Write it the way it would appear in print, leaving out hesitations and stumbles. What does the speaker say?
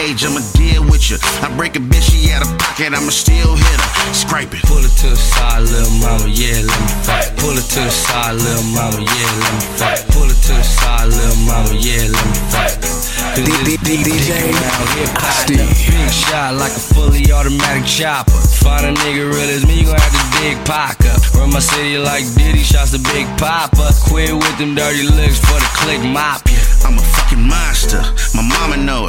gauge, I'ma deal with you. I break a bitch, she out of pocket, I'ma still hit her. Scrape it. Pull it to the side, little mama, yeah, let me fight. Pull it to the side, little mama, yeah, let me fight. Pull it to the side, little mama, yeah, let me fight. DJ Big shot like a fully automatic chopper. Find a nigga real as me, you gon' have to dig Paca. Run my city like Diddy, shots to Big Papa. Quit with them dirty looks for the click mop. I'm a fucking monster, my mama know it.